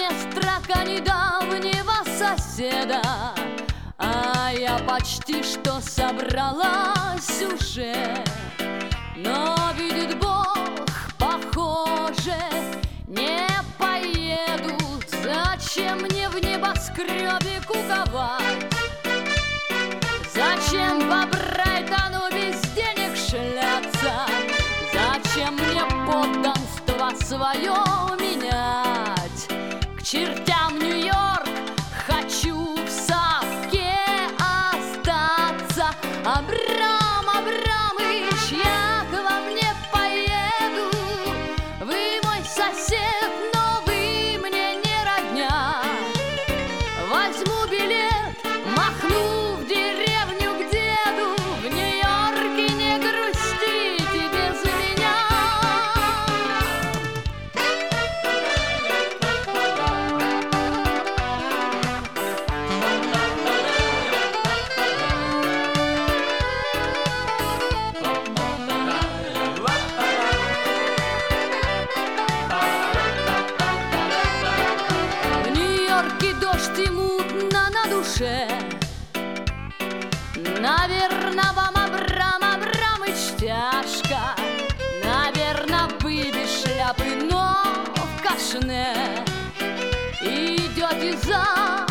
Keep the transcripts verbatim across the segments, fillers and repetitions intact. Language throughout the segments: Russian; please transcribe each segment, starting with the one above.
строка недавнего соседа, а я почти что собралась уже. Но видит Бог, похоже, не поеду. Зачем мне в небоскребе куковать? Зачем по Брайтону без денег шляться? Зачем мне подданство свое менять? К чертям Нью-Йорк, хочу в Савке остаться. Абрам Абрамыч, я к вам не поеду. Вы мой сосед, но вы мне не родня. Возьму билет, махну в деревню к деду. В Нью-Йорке не грустите без меня. В Нью-Йорке дождь и мутно на душе. Наверно, вам, Абрам Абрамыч, тяжко. Наверно, вы без шляпы, но в кашне. Идете за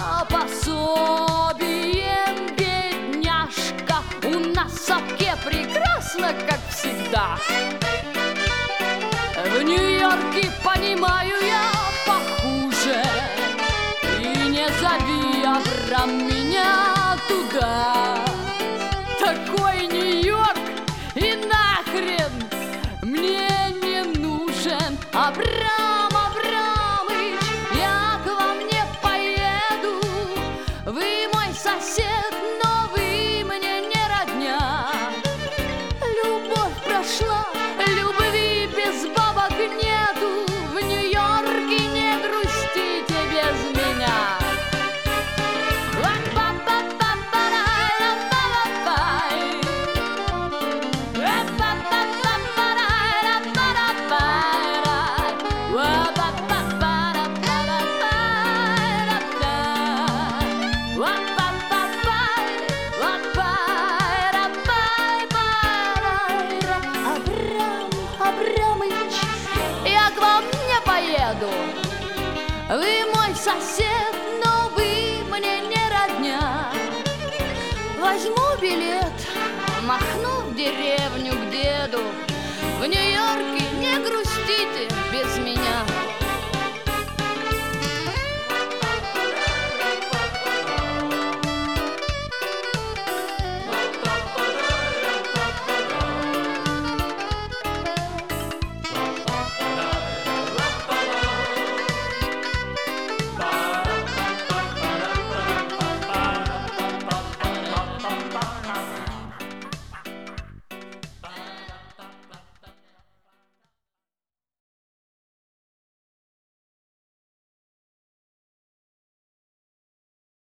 пособием, бедняжка. У нас в Савке прекрасно, как всегда. В Нью-Йорке, понимаю я, похуже. И не зови, Абрам, меня туда. Такой Нью-Йорк и нахрен мне не нужен. Абрам Абрамыч, я к вам не поеду. Вы мой сосед, но вы мне не родня. Любовь прошла, любви без бабок нету. В Нью-Йорке не грустите без меня. Абрамыч, я к вам не поеду. Вы мой сосед,